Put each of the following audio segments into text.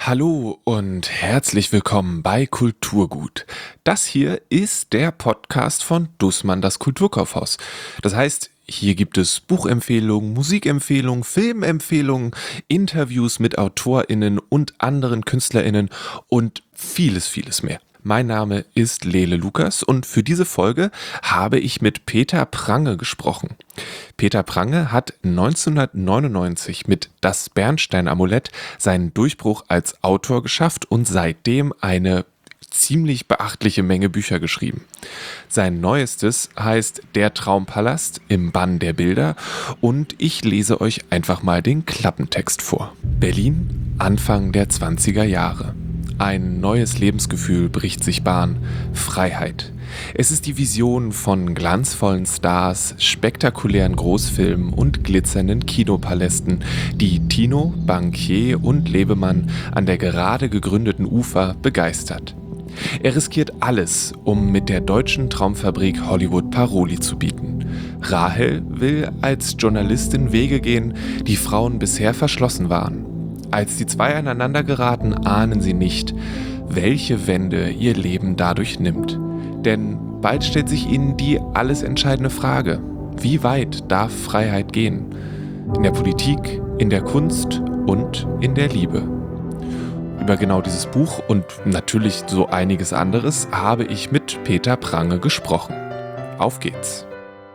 Hallo und herzlich willkommen bei Kulturgut. Das hier ist der Podcast von Dussmann, das Kulturkaufhaus. Das heißt, hier gibt es Buchempfehlungen, Musikempfehlungen, Filmempfehlungen, Interviews mit AutorInnen und anderen KünstlerInnen und vieles mehr. Mein Name ist Lele Lukas und für diese Folge habe ich mit Peter Prange gesprochen. Peter Prange hat 1999 mit Das Bernstein-Amulett seinen Durchbruch als Autor geschafft und seitdem eine ziemlich beachtliche Menge Bücher geschrieben. Sein neuestes heißt Der Traumpalast im Bann der Bilder und ich lese euch einfach mal den Klappentext vor. Berlin, Anfang der 20er Jahre. Ein neues Lebensgefühl bricht sich Bahn. Freiheit. Es ist die Vision von glanzvollen Stars, spektakulären Großfilmen und glitzernden Kinopalästen, die Tino, Bankier und Lebemann an der gerade gegründeten Ufer begeistert. Er riskiert alles, um mit der deutschen Traumfabrik Hollywood Paroli zu bieten. Rahel will als Journalistin Wege gehen, die Frauen bisher verschlossen waren. Als die zwei aneinander geraten, ahnen sie nicht, welche Wende ihr Leben dadurch nimmt. Denn bald stellt sich ihnen die alles entscheidende Frage: Wie weit darf Freiheit gehen? In der Politik, in der Kunst und in der Liebe. Über genau dieses Buch und natürlich so einiges anderes habe ich mit Peter Prange gesprochen. Auf geht's!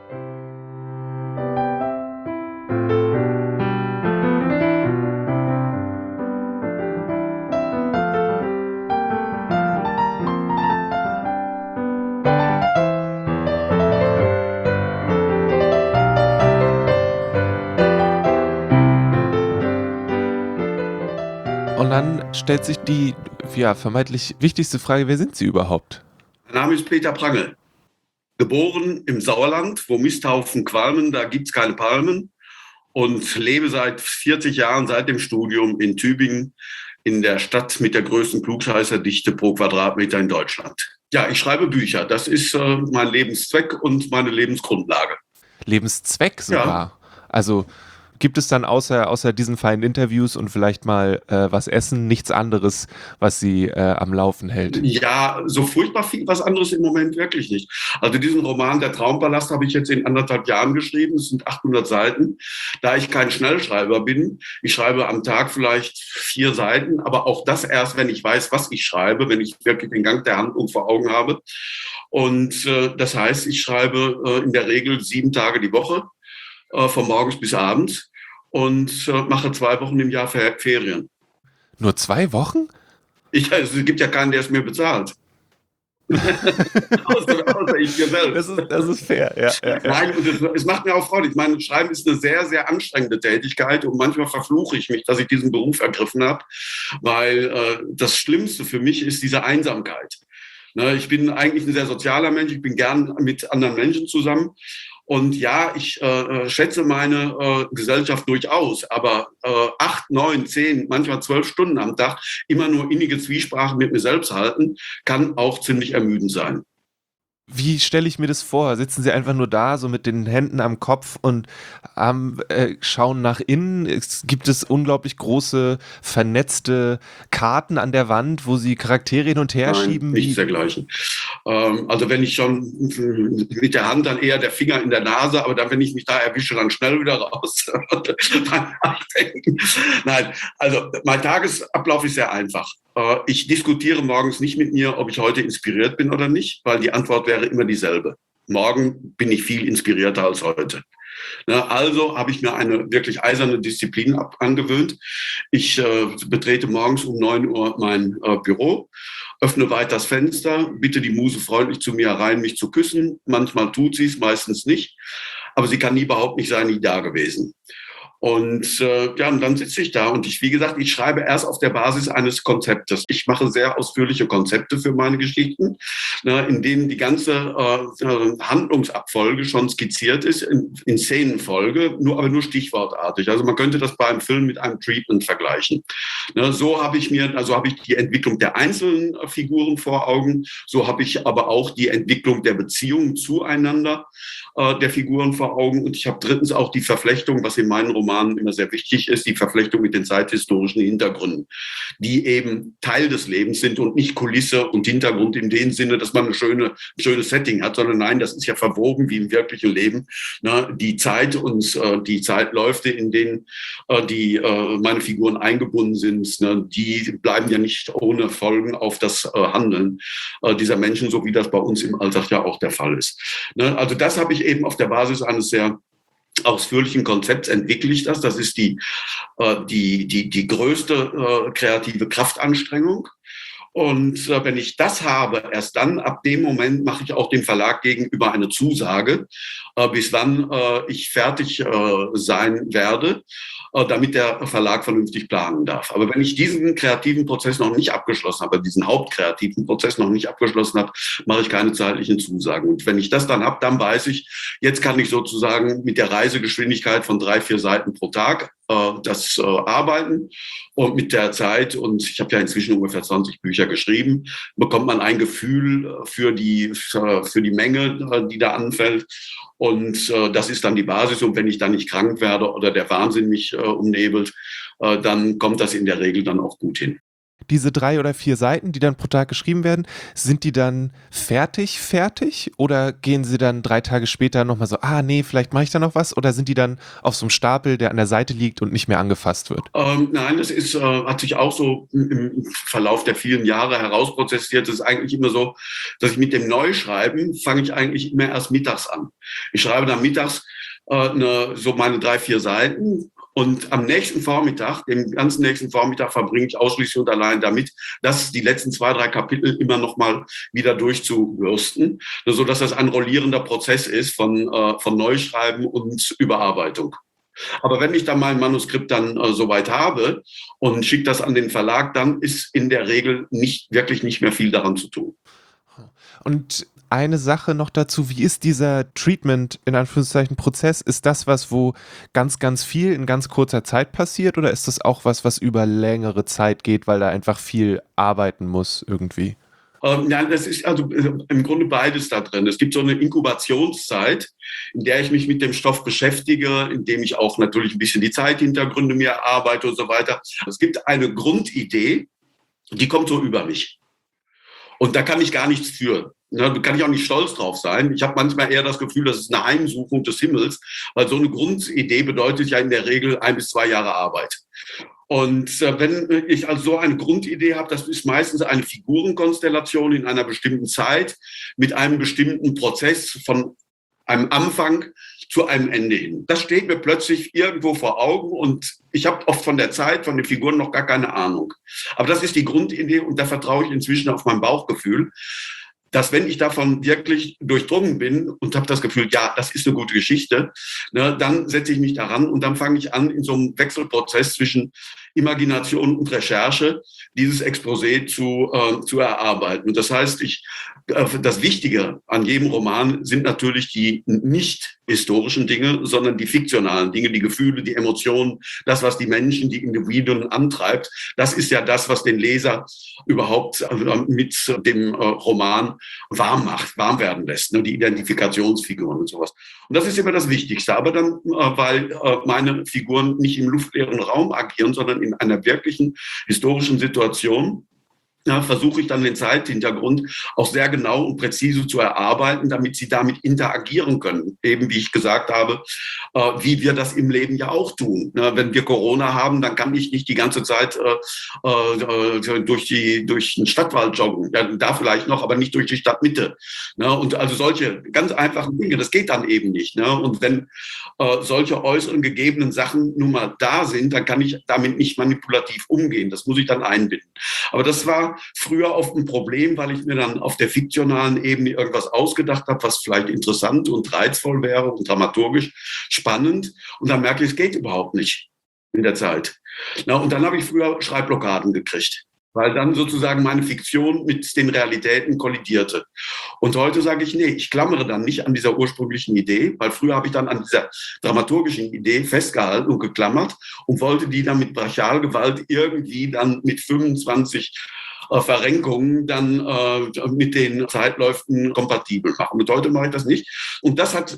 Und dann stellt sich die vermeintlich wichtigste Frage: Wer sind Sie überhaupt? Mein Name ist Peter Prange. Geboren im Sauerland, wo Misthaufen qualmen, da gibt es keine Palmen. Und lebe seit 40 Jahren, seit dem Studium in Tübingen, in der Stadt mit der größten Klugscheißerdichte pro Quadratmeter in Deutschland. Ja, ich schreibe Bücher. Das ist mein Lebenszweck und meine Lebensgrundlage. Lebenszweck sogar? Ja. Also gibt es dann außer diesen feinen Interviews und vielleicht mal was essen, nichts anderes, was Sie am Laufen hält? Ja, so furchtbar viel was anderes im Moment wirklich nicht. Also diesen Roman Der Traumpalast habe ich jetzt in 1,5 Jahren geschrieben. Es sind 800 Seiten. Da ich kein Schnellschreiber bin, ich schreibe am Tag vielleicht 4 Seiten, aber auch das erst, wenn ich weiß, was ich schreibe, wenn ich wirklich den Gang der Handlung vor Augen habe. Und das heißt, ich schreibe in der Regel 7 Tage die Woche, von morgens bis abends, und mache 2 Wochen im Jahr Ferien. Nur 2 Wochen? Es gibt ja keinen, der es mir bezahlt. außer ich mir selbst. Das ist fair, ja. Nein, und es macht mir auch Freude. Ich meine, Schreiben ist eine sehr, sehr anstrengende Tätigkeit und manchmal verfluche ich mich, dass ich diesen Beruf ergriffen habe, weil das Schlimmste für mich ist diese Einsamkeit. Ne, ich bin eigentlich ein sehr sozialer Mensch, ich bin gern mit anderen Menschen zusammen. Und ja, ich schätze meine Gesellschaft durchaus, aber 8, 9, 10, manchmal 12 Stunden am Tag immer nur innige Zwiesprache mit mir selbst halten, kann auch ziemlich ermüdend sein. Wie stelle ich mir das vor? Sitzen Sie einfach nur da, so mit den Händen am Kopf und schauen nach innen? Gibt es unglaublich große, vernetzte Karten an der Wand, wo Sie Charaktere hin und her schieben? Nichts dergleichen. Also wenn ich schon mit der Hand, dann eher der Finger in der Nase, aber dann, wenn ich mich da erwische, dann schnell wieder raus. Nein, also mein Tagesablauf ist sehr einfach. Ich diskutiere morgens nicht mit mir, ob ich heute inspiriert bin oder nicht, weil die Antwort wäre immer dieselbe. Morgen bin ich viel inspirierter als heute. Also habe ich mir eine wirklich eiserne Disziplin angewöhnt. Ich betrete morgens um 9 Uhr mein Büro, öffne weit das Fenster, bitte die Muse freundlich zu mir herein, mich zu küssen. Manchmal tut sie es, meistens nicht. Aber sie kann überhaupt nicht sein, nie da gewesen. Und und dann sitze ich da und wie gesagt, ich schreibe erst auf der Basis eines Konzeptes. Ich mache sehr ausführliche Konzepte für meine Geschichten, in denen die ganze Handlungsabfolge schon skizziert ist, in Szenenfolge, aber nur stichwortartig. Also man könnte das bei einem Film mit einem Treatment vergleichen. So habe ich die Entwicklung der einzelnen Figuren vor Augen, so habe ich aber auch die Entwicklung der Beziehungen zueinander der Figuren vor Augen und ich habe drittens auch die Verflechtung, was in meinen Romanen Romanen immer sehr wichtig ist, die Verflechtung mit den zeithistorischen Hintergründen, die eben Teil des Lebens sind und nicht Kulisse und Hintergrund in dem Sinne, dass man ein schönes Setting hat, sondern nein, das ist ja verwoben wie im wirklichen Leben. Ne? Die Zeit und die Zeitläufe, in denen meine Figuren eingebunden sind, ne? Die bleiben ja nicht ohne Folgen auf das Handeln dieser Menschen, so wie das bei uns im Alltag ja auch der Fall ist. Ne? Also das habe ich eben auf der Basis eines sehr ausführlichen Konzepts entwickle ich das. Das ist die größte kreative Kraftanstrengung. Und wenn ich das habe, erst dann, ab dem Moment mache ich auch dem Verlag gegenüber eine Zusage, bis wann ich fertig sein werde, damit der Verlag vernünftig planen darf. Aber wenn ich diesen kreativen Prozess noch nicht abgeschlossen habe, diesen hauptkreativen Prozess noch nicht abgeschlossen habe, mache ich keine zeitlichen Zusagen. Und wenn ich das dann habe, dann weiß ich, jetzt kann ich sozusagen mit der Reisegeschwindigkeit von 3-4 Seiten pro Tag das arbeiten. Und mit der Zeit, und ich habe ja inzwischen ungefähr 20 Bücher geschrieben, bekommt man ein Gefühl für die Menge, die da anfällt. Und das ist dann die Basis. Und wenn ich dann nicht krank werde oder der Wahnsinn mich umnebelt, dann kommt das in der Regel dann auch gut hin. Diese 3 oder 4 Seiten, die dann pro Tag geschrieben werden, sind die dann fertig oder gehen sie dann 3 Tage später nochmal so, nee, vielleicht mache ich da noch was, oder sind die dann auf so einem Stapel, der an der Seite liegt und nicht mehr angefasst wird? Nein, das hat sich auch so im Verlauf der vielen Jahre herausprozessiert. Es ist eigentlich immer so, dass ich mit dem Neuschreiben fange ich eigentlich immer erst mittags an. Ich schreibe dann mittags so meine 3-4 Seiten. Und am nächsten Vormittag, den ganzen nächsten Vormittag verbringe ich ausschließlich und allein damit, dass die letzten 2-3 Kapitel immer noch mal wieder durchzubürsten, sodass das ein rollierender Prozess ist von Neuschreiben und Überarbeitung. Aber wenn ich dann mein Manuskript dann soweit habe und schicke das an den Verlag, dann ist in der Regel wirklich nicht mehr viel daran zu tun. Und eine Sache noch dazu, wie ist dieser Treatment, in Anführungszeichen, Prozess? Ist das was, wo ganz, ganz viel in ganz kurzer Zeit passiert, oder ist das auch was über längere Zeit geht, weil da einfach viel arbeiten muss irgendwie? Ja, das ist also im Grunde beides da drin. Es gibt so eine Inkubationszeit, in der ich mich mit dem Stoff beschäftige, in dem ich auch natürlich ein bisschen die Zeithintergründe mir erarbeite und so weiter. Es gibt eine Grundidee, die kommt so über mich. Und da kann ich gar nichts für. Da kann ich auch nicht stolz drauf sein. Ich habe manchmal eher das Gefühl, das ist eine Heimsuchung des Himmels, weil so eine Grundidee bedeutet ja in der Regel 1 bis 2 Jahre Arbeit. Und wenn ich also so eine Grundidee habe, das ist meistens eine Figurenkonstellation in einer bestimmten Zeit mit einem bestimmten Prozess von einem Anfang zu einem Ende hin. Das steht mir plötzlich irgendwo vor Augen und ich habe oft von der Zeit, von den Figuren noch gar keine Ahnung. Aber das ist die Grundidee und da vertraue ich inzwischen auf mein Bauchgefühl, dass wenn ich davon wirklich durchdrungen bin und habe das Gefühl, ja, das ist eine gute Geschichte, ne, dann setze ich mich daran und dann fange ich an, in so einem Wechselprozess zwischen Imagination und Recherche dieses Exposé zu erarbeiten. Und das heißt, das Wichtige an jedem Roman sind natürlich die nicht historischen Dinge, sondern die fiktionalen Dinge, die Gefühle, die Emotionen, das, was die Menschen, die Individuen antreibt. Das ist ja das, was den Leser überhaupt mit dem Roman warm werden lässt, ne? Die Identifikationsfiguren und sowas. Und das ist immer das Wichtigste. Aber dann, weil meine Figuren nicht im luftleeren Raum agieren, sondern in einer wirklichen historischen Situation, versuche ich dann den Zeithintergrund auch sehr genau und präzise zu erarbeiten, damit sie damit interagieren können. Eben wie ich gesagt habe, wie wir das im Leben ja auch tun. Wenn wir Corona haben, dann kann ich nicht die ganze Zeit durch den Stadtwald joggen. Ja, da vielleicht noch, aber nicht durch die Stadtmitte. Und also solche ganz einfachen Dinge, das geht dann eben nicht. Und wenn solche äußeren gegebenen Sachen nun mal da sind, dann kann ich damit nicht manipulativ umgehen. Das muss ich dann einbinden. Aber das war früher oft ein Problem, weil ich mir dann auf der fiktionalen Ebene irgendwas ausgedacht habe, was vielleicht interessant und reizvoll wäre und dramaturgisch spannend. Und dann merke ich, es geht überhaupt nicht in der Zeit. Und dann habe ich früher Schreibblockaden gekriegt, weil dann sozusagen meine Fiktion mit den Realitäten kollidierte. Und heute sage ich, nee, ich klammere dann nicht an dieser ursprünglichen Idee, weil früher habe ich dann an dieser dramaturgischen Idee festgehalten und geklammert und wollte die dann mit Brachialgewalt irgendwie dann mit 25 Verrenkungen dann mit den Zeitläufen kompatibel machen. Und heute mache ich das nicht. Und das hat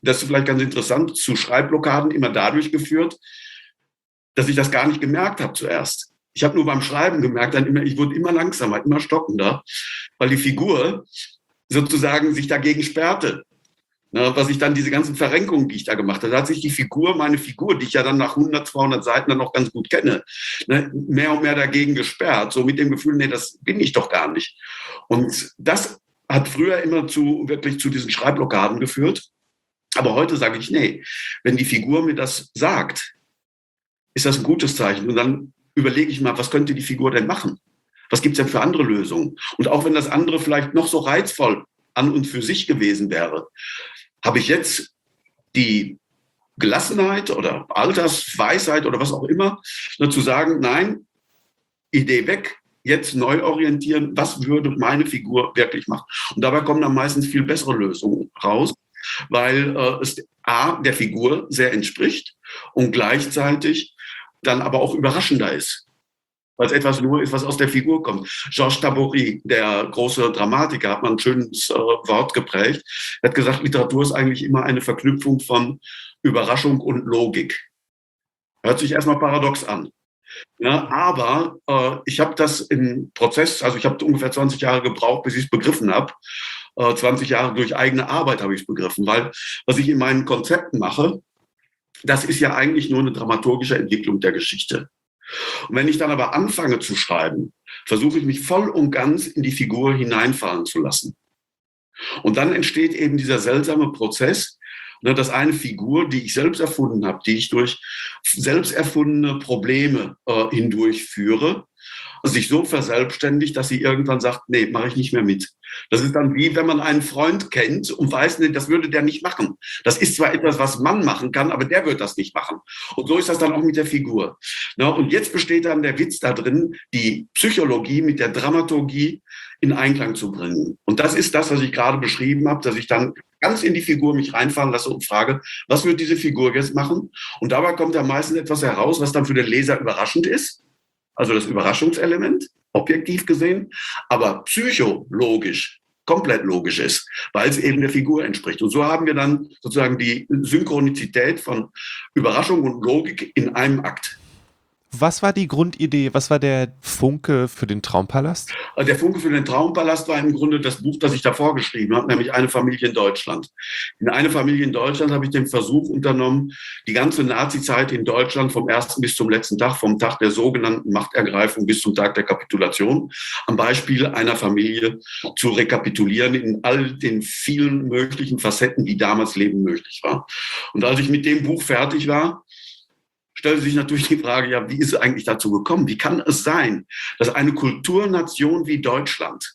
das ist vielleicht ganz interessant, zu Schreibblockaden immer dadurch geführt, dass ich das gar nicht gemerkt habe zuerst. Ich habe nur beim Schreiben gemerkt, ich wurde immer langsamer, immer stockender, weil die Figur sozusagen sich dagegen sperrte. Was ich dann, diese ganzen Verrenkungen, die ich da gemacht habe, da hat sich meine Figur, die ich ja dann nach 100, 200 Seiten dann noch ganz gut kenne, mehr und mehr dagegen gesperrt, so mit dem Gefühl, nee, das bin ich doch gar nicht. Und das hat früher immer wirklich zu diesen Schreibblockaden geführt. Aber heute sage ich, nee, wenn die Figur mir das sagt, ist das ein gutes Zeichen. Und dann überlege ich mal, was könnte die Figur denn machen? Was gibt es denn für andere Lösungen? Und auch wenn das andere vielleicht noch so reizvoll an und für sich gewesen wäre, habe ich jetzt die Gelassenheit oder Altersweisheit oder was auch immer, zu sagen, nein, Idee weg, jetzt neu orientieren, was würde meine Figur wirklich machen? Und dabei kommen dann meistens viel bessere Lösungen raus, weil es der Figur sehr entspricht und gleichzeitig dann aber auch überraschender ist, weil es etwas nur ist, was aus der Figur kommt. Georges Tabori, der große Dramatiker, hat mal ein schönes Wort geprägt. Er hat gesagt, Literatur ist eigentlich immer eine Verknüpfung von Überraschung und Logik. Hört sich erstmal paradox an. Ja, aber ich habe das im Prozess, also ich habe ungefähr 20 Jahre gebraucht, bis ich es begriffen habe. 20 Jahre durch eigene Arbeit habe ich es begriffen, weil was ich in meinen Konzepten mache, das ist ja eigentlich nur eine dramaturgische Entwicklung der Geschichte. Und wenn ich dann aber anfange zu schreiben, versuche ich mich voll und ganz in die Figur hineinfallen zu lassen. Und dann entsteht eben dieser seltsame Prozess, dass eine Figur, die ich selbst erfunden habe, die ich durch selbst erfundene Probleme hindurchführe, sich so verselbstständigt, dass sie irgendwann sagt, nee, mache ich nicht mehr mit. Das ist dann wie, wenn man einen Freund kennt und weiß, nee, das würde der nicht machen. Das ist zwar etwas, was man machen kann, aber der wird das nicht machen. Und so ist das dann auch mit der Figur. Und jetzt besteht dann der Witz da drin, die Psychologie mit der Dramaturgie in Einklang zu bringen. Und das ist das, was ich gerade beschrieben habe, dass ich dann ganz in die Figur mich reinfahren lasse und frage, was wird diese Figur jetzt machen? Und dabei kommt ja meistens etwas heraus, was dann für den Leser überraschend ist. Also das Überraschungselement, objektiv gesehen, aber psychologisch komplett logisch ist, weil es eben der Figur entspricht. Und so haben wir dann sozusagen die Synchronizität von Überraschung und Logik in einem Akt. Was war die Grundidee? Was war der Funke für den Traumpalast? Der Funke für den Traumpalast war im Grunde das Buch, das ich davor geschrieben habe, nämlich Eine Familie in Deutschland. In Eine Familie in Deutschland habe ich den Versuch unternommen, die ganze Nazizeit in Deutschland vom ersten bis zum letzten Tag, vom Tag der sogenannten Machtergreifung bis zum Tag der Kapitulation, am Beispiel einer Familie zu rekapitulieren in all den vielen möglichen Facetten, wie damals Leben möglich war. Und als ich mit dem Buch fertig war, stellte sich natürlich die Frage, ja, wie ist es eigentlich dazu gekommen? Wie kann es sein, dass eine Kulturnation wie Deutschland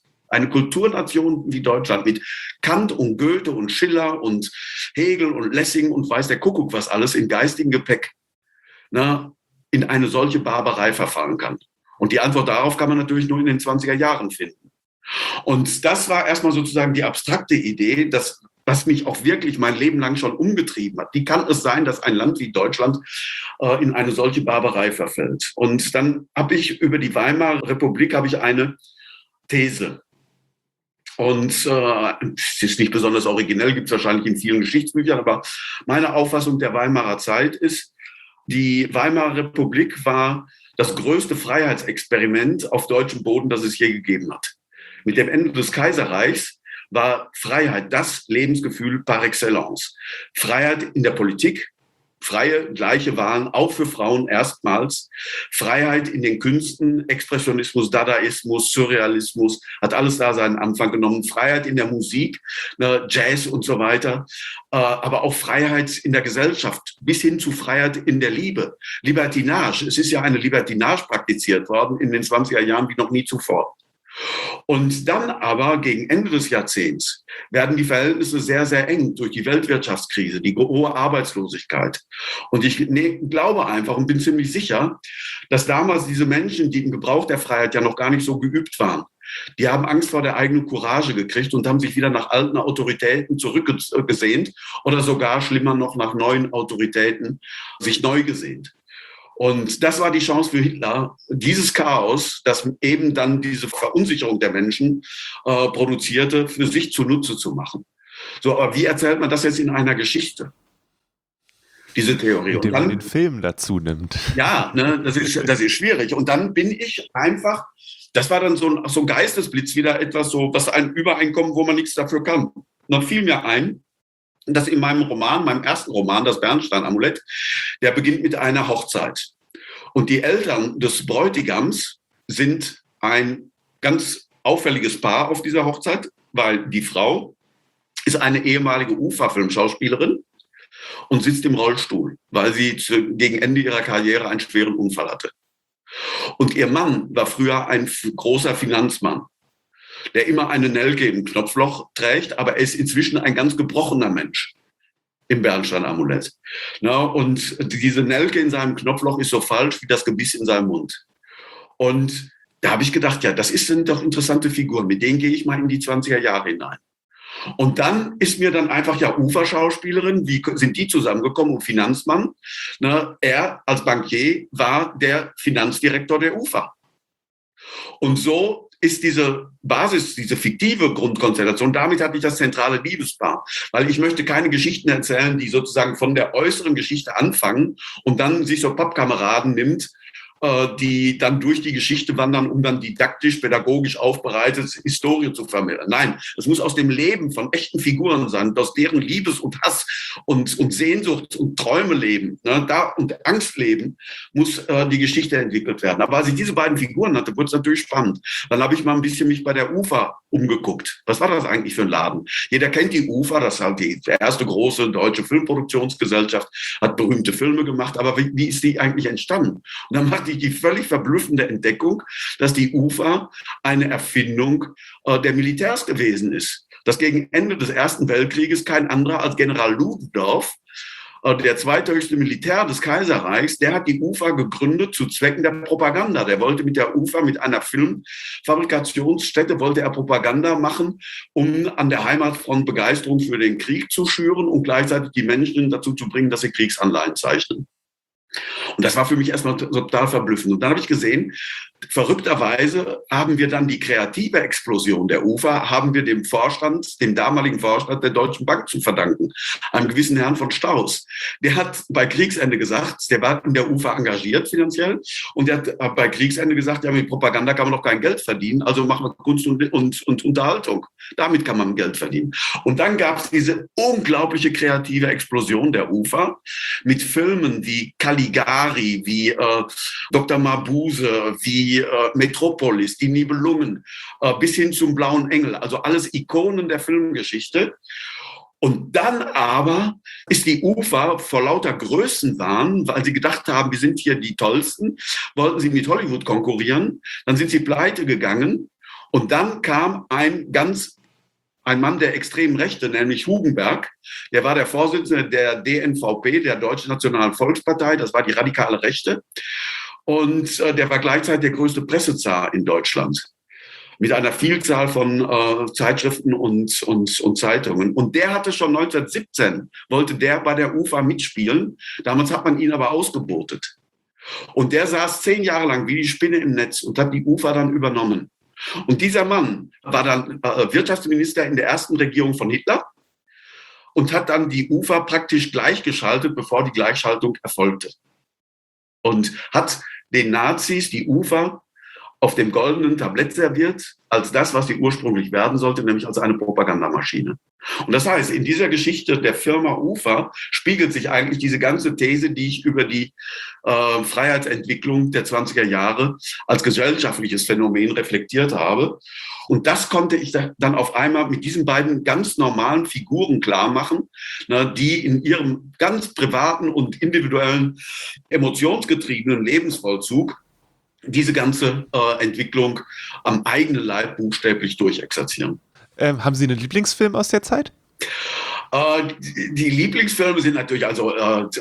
mit Kant und Goethe und Schiller und Hegel und Lessing und weiß der Kuckuck was alles in geistigem Gepäck in eine solche Barbarei verfallen kann? Und die Antwort darauf kann man natürlich nur in den 20er Jahren finden. Und das war erstmal sozusagen die abstrakte Idee, was mich auch wirklich mein Leben lang schon umgetrieben hat. Wie kann es sein, dass ein Land wie Deutschland in eine solche Barbarei verfällt? Und dann habe ich über die Weimarer Republik eine These. Und es ist nicht besonders originell, gibt es wahrscheinlich in vielen Geschichtsbüchern, aber meine Auffassung der Weimarer Zeit ist, die Weimarer Republik war das größte Freiheitsexperiment auf deutschem Boden, das es je gegeben hat. Mit dem Ende des Kaiserreichs war Freiheit das Lebensgefühl par excellence. Freiheit in der Politik, freie, gleiche Wahlen, auch für Frauen erstmals. Freiheit in den Künsten, Expressionismus, Dadaismus, Surrealismus, hat alles da seinen Anfang genommen. Freiheit in der Musik, Jazz und so weiter. Aber auch Freiheit in der Gesellschaft, bis hin zu Freiheit in der Liebe. Libertinage, es ist ja eine Libertinage praktiziert worden in den 20er Jahren wie noch nie zuvor. Und dann aber gegen Ende des Jahrzehnts werden die Verhältnisse sehr, sehr eng durch die Weltwirtschaftskrise, die hohe Arbeitslosigkeit. Und ich glaube einfach und bin ziemlich sicher, dass damals diese Menschen, die im Gebrauch der Freiheit ja noch gar nicht so geübt waren, die haben Angst vor der eigenen Courage gekriegt und haben sich wieder nach alten Autoritäten zurückgesehnt oder sogar schlimmer noch nach neuen Autoritäten sich neu gesehnt. Und das war die Chance für Hitler, dieses Chaos, das eben dann diese Verunsicherung der Menschen produzierte, für sich zunutze zu machen. So, aber wie erzählt man das jetzt in einer Geschichte? Diese Theorie. Indem man den Film dazu nimmt. Ja, ne, das ist schwierig. Und dann bin ich einfach, das war dann so ein Geistesblitz, wieder etwas so, was ein Übereinkommen, wo man nichts dafür kann. Und dann fiel mir ein, dass in meinem Roman, meinem ersten Roman, das Bernstein-Amulett, der beginnt mit einer Hochzeit. Und die Eltern des Bräutigams sind ein ganz auffälliges Paar auf dieser Hochzeit, weil die Frau ist eine ehemalige UFA-Filmschauspielerin und sitzt im Rollstuhl, weil sie gegen Ende ihrer Karriere einen schweren Unfall hatte. Und ihr Mann war früher ein großer Finanzmann, der immer eine Nelke im Knopfloch trägt, aber er ist inzwischen ein ganz gebrochener Mensch im Bernstein-Amulett. Und diese Nelke in seinem Knopfloch ist so falsch wie das Gebiss in seinem Mund. Und da habe ich gedacht, ja, sind doch interessante Figuren, mit denen gehe ich mal in die 20er Jahre hinein. Und dann ist mir dann einfach, ja, Uferschauspielerin, wie sind die zusammengekommen und Finanzmann? Er als Bankier war der Finanzdirektor der UFA. Und so ist diese Basis, diese fiktive Grundkonstellation, damit hatte ich das zentrale Liebespaar. Weil ich möchte keine Geschichten erzählen, die sozusagen von der äußeren Geschichte anfangen und dann sich so Pappkameraden nimmt, die dann durch die Geschichte wandern, um dann didaktisch, pädagogisch aufbereitet Historie zu vermitteln. Nein, es muss aus dem Leben von echten Figuren sein, aus deren Liebes- und Hass und Sehnsucht und Träume leben, und Angst leben, muss die Geschichte entwickelt werden. Aber als ich diese beiden Figuren hatte, wurde es natürlich spannend. Dann habe ich mal ein bisschen mich bei der UFA umgeguckt. Was war das eigentlich für ein Laden? Jeder kennt die UFA, das ist halt die erste große deutsche Filmproduktionsgesellschaft, hat berühmte Filme gemacht, aber wie ist die eigentlich entstanden? Und dann machte ich die völlig verblüffende Entdeckung, dass die UFA eine Erfindung der Militärs gewesen ist. Dass gegen Ende des Ersten Weltkrieges kein anderer als General Ludendorff, der zweithöchste Militär des Kaiserreichs, der hat die UFA gegründet zu Zwecken der Propaganda. Der wollte mit der UFA, mit einer Filmfabrikationsstätte, wollte er Propaganda machen, um an der Heimatfront Begeisterung für den Krieg zu schüren und gleichzeitig die Menschen dazu zu bringen, dass sie Kriegsanleihen zeichnen. Und das war für mich erstmal total verblüffend. Und dann habe ich gesehen, verrückterweise haben wir dann die kreative Explosion der UFA, haben wir dem damaligen Vorstand der Deutschen Bank zu verdanken, einem gewissen Herrn von Strauß. Der hat bei Kriegsende gesagt, der war in der UFA engagiert finanziell, und der hat bei Kriegsende gesagt, ja, mit Propaganda kann man doch kein Geld verdienen, also machen wir Kunst und Unterhaltung. Damit kann man Geld verdienen. Und dann gab es diese unglaubliche kreative Explosion der UFA mit Filmen wie Caligari, wie Dr. Mabuse, wie Metropolis, die Nibelungen, bis hin zum Blauen Engel, also alles Ikonen der Filmgeschichte. Und dann aber ist die UFA vor lauter Größenwahn, weil sie gedacht haben, wir sind hier die Tollsten, wollten sie mit Hollywood konkurrieren, dann sind sie pleite gegangen, und dann kam ein Mann der extremen Rechte, nämlich Hugenberg, der war der Vorsitzende der DNVP, der Deutschen Nationalen Volkspartei, das war die radikale Rechte. Und der war gleichzeitig der größte Pressezar in Deutschland mit einer Vielzahl von Zeitschriften und Zeitungen. Und der hatte schon 1917, wollte der bei der UFA mitspielen. Damals hat man ihn aber ausgebotet. Und der saß 10 Jahre lang wie die Spinne im Netz und hat die UFA dann übernommen. Und dieser Mann war dann Wirtschaftsminister in der ersten Regierung von Hitler und hat dann die UFA praktisch gleichgeschaltet, bevor die Gleichschaltung erfolgte. Und hat den Nazis die UFA auf dem goldenen Tablett serviert, als das, was sie ursprünglich werden sollte, nämlich als eine Propagandamaschine. Und das heißt, in dieser Geschichte der Firma UFA spiegelt sich eigentlich diese ganze These, die ich über die Freiheitsentwicklung der 20er Jahre als gesellschaftliches Phänomen reflektiert habe. Und das konnte ich dann auf einmal mit diesen beiden ganz normalen Figuren klar machen, die in ihrem ganz privaten und individuellen, emotionsgetriebenen Lebensvollzug diese ganze Entwicklung am eigenen Leib buchstäblich durchexerzieren. Haben Sie einen Lieblingsfilm aus der Zeit? Die Lieblingsfilme sind natürlich, also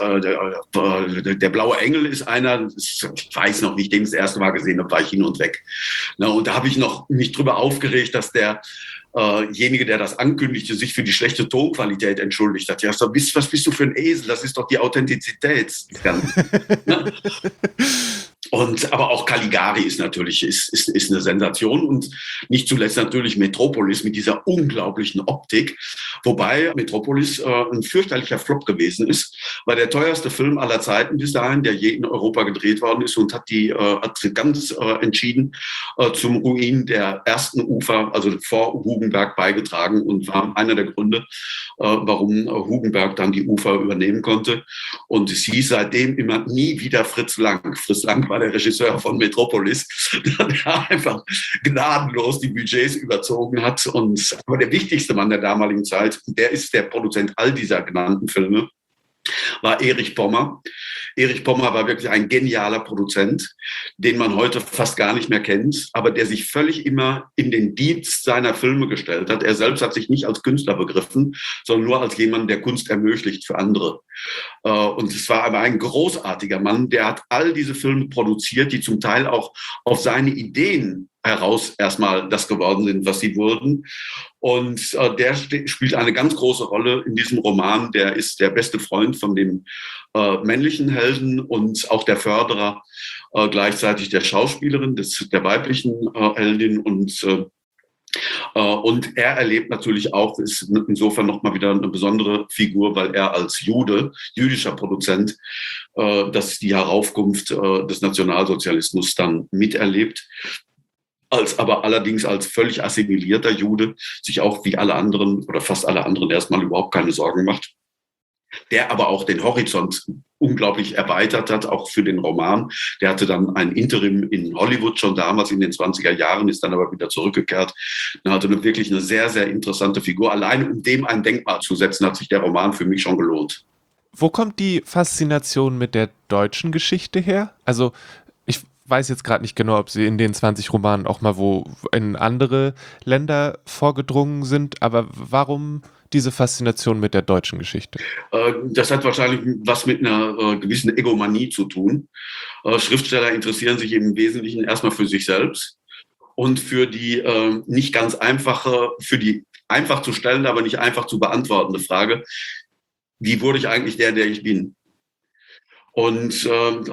der Blaue Engel ist einer, ich weiß noch, wie ich den das erste Mal gesehen habe, war ich hin und weg. Und da habe ich noch mich drüber aufgeregt, dass derjenige, der das ankündigte, sich für die schlechte Tonqualität entschuldigt hat. Ja, was bist du für ein Esel? Das ist doch die Authentizität. Aber auch Caligari ist natürlich ist eine Sensation und nicht zuletzt natürlich Metropolis mit dieser unglaublichen Optik, wobei Metropolis ein fürchterlicher Flop gewesen ist, war der teuerste Film aller Zeiten bis dahin, der je in Europa gedreht worden ist und hat ganz entschieden zum Ruin der ersten Ufer, also vor Hugenberg, beigetragen und war einer der Gründe, warum Hugenberg dann die Ufer übernehmen konnte. Und es hieß seitdem immer nie wieder Fritz Lang. Fritz Lang war der Regisseur von Metropolis, der einfach gnadenlos die Budgets überzogen hat. Aber der wichtigste Mann der damaligen Zeit, der ist der Produzent all dieser genannten Filme, war Erich Pommer. Erich Pommer war wirklich ein genialer Produzent, den man heute fast gar nicht mehr kennt, aber der sich völlig immer in den Dienst seiner Filme gestellt hat. Er selbst hat sich nicht als Künstler begriffen, sondern nur als jemand, der Kunst ermöglicht für andere. Und es war aber ein großartiger Mann, der hat all diese Filme produziert, die zum Teil auch auf seine Ideen heraus erstmal das geworden sind, was sie wurden. Und der spielt eine ganz große Rolle in diesem Roman. Der ist der beste Freund von dem männlichen Helden und auch der Förderer gleichzeitig der Schauspielerin, der weiblichen Heldin. Und er erlebt natürlich auch, ist insofern nochmal wieder eine besondere Figur, weil er als jüdischer Produzent, die Heraufkunft des Nationalsozialismus dann miterlebt. Aber allerdings als völlig assimilierter Jude sich auch wie alle anderen oder fast alle anderen erstmal überhaupt keine Sorgen macht, der aber auch den Horizont unglaublich erweitert hat, auch für den Roman. Der hatte dann ein Interim in Hollywood schon damals in den 20er Jahren, ist dann aber wieder zurückgekehrt. Er hatte wirklich eine sehr, sehr interessante Figur. Allein um dem ein Denkmal zu setzen, hat sich der Roman für mich schon gelohnt. Wo kommt die Faszination mit der deutschen Geschichte her? Also ich weiß jetzt gerade nicht genau, ob sie in den 20 Romanen auch mal wo in andere Länder vorgedrungen sind, aber warum diese Faszination mit der deutschen Geschichte? Das hat wahrscheinlich was mit einer gewissen Egomanie zu tun. Schriftsteller interessieren sich im Wesentlichen erstmal für sich selbst und für die nicht ganz einfache, für die einfach zu stellende, aber nicht einfach zu beantwortende Frage, wie wurde ich eigentlich der ich bin? Und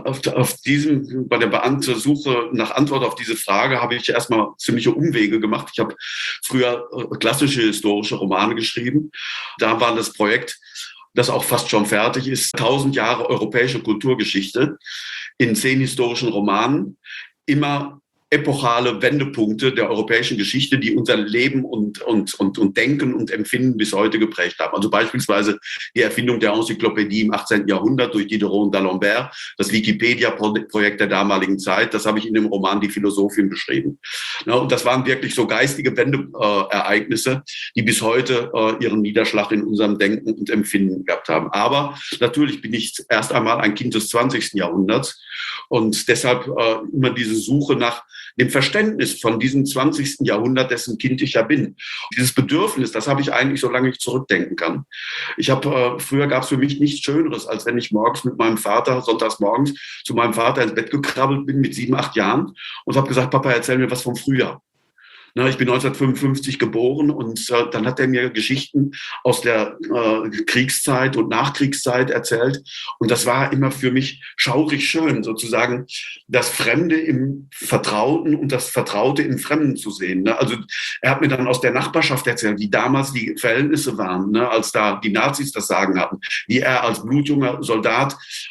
bei der Suche nach Antwort auf diese Frage habe ich erstmal ziemliche Umwege gemacht. Ich habe früher klassische historische Romane geschrieben. Da war das Projekt, das auch fast schon fertig ist, 1000 Jahre europäische Kulturgeschichte in 10 historischen Romanen, immer epochale Wendepunkte der europäischen Geschichte, die unser Leben und Denken und Empfinden bis heute geprägt haben. Also beispielsweise die Erfindung der Enzyklopädie im 18. Jahrhundert durch Diderot und d'Alembert, das Wikipedia-Projekt der damaligen Zeit, das habe ich in dem Roman Die Philosophin beschrieben. Ja, und das waren wirklich so geistige Wendeereignisse, die bis heute ihren Niederschlag in unserem Denken und Empfinden gehabt haben. Aber natürlich bin ich erst einmal ein Kind des 20. Jahrhunderts und deshalb immer diese Suche nach dem Verständnis von diesem 20. Jahrhundert, dessen Kind ich ja bin. Dieses Bedürfnis, das habe ich eigentlich, solange ich zurückdenken kann. Früher gab es für mich nichts Schöneres, als wenn ich morgens mit meinem Vater, sonntags morgens, zu meinem Vater ins Bett gekrabbelt bin mit 7, 8 Jahren und habe gesagt, Papa, erzähl mir was vom Frühjahr. Ich bin 1955 geboren und dann hat er mir Geschichten aus der Kriegszeit und Nachkriegszeit erzählt. Und das war immer für mich schaurig schön, sozusagen das Fremde im Vertrauten und das Vertraute im Fremden zu sehen. Also er hat mir dann aus der Nachbarschaft erzählt, wie damals die Verhältnisse waren, als da die Nazis das Sagen hatten, wie er als blutjunger Soldat